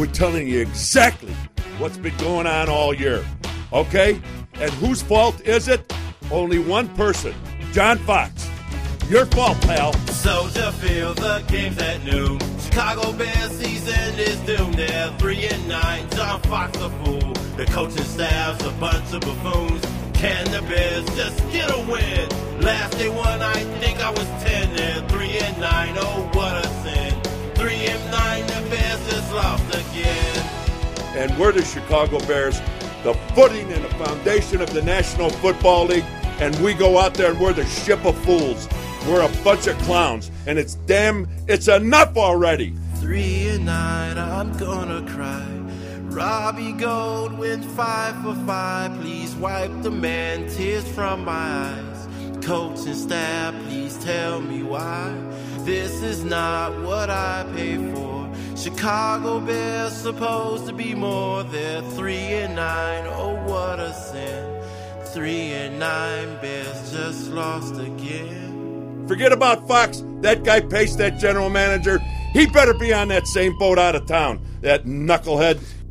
we're telling you exactly what's been going on all year. Okay? And whose fault is it? Only one person, John Fox. Your fault, pal. Soldier Field, the game's at noon. Chicago Bears season is doomed. They're 3-9. John Fox a fool. The coaching staff's a bunch of buffoons. Can the Bears just get a win? Last they won, I think I was 10. They're 3-9. Oh, what a sin. 3-9. The Bears just lost again. And we're the Chicago Bears, the footing and the foundation of the National Football League. And we go out there and we're the ship of fools. We're a bunch of clowns, and it's enough already. 3-9, I'm gonna cry. Robbie Gold went 5 for 5. Please wipe the man tears from my eyes. Coach and staff, please tell me why. This is not what I paid for. Chicago Bears supposed to be more. They're 3-9. Oh, what a sin. 3-9, Bears just lost again. Forget about Fox. That guy Pace, that general manager, he better be on that same boat out of town. That knucklehead.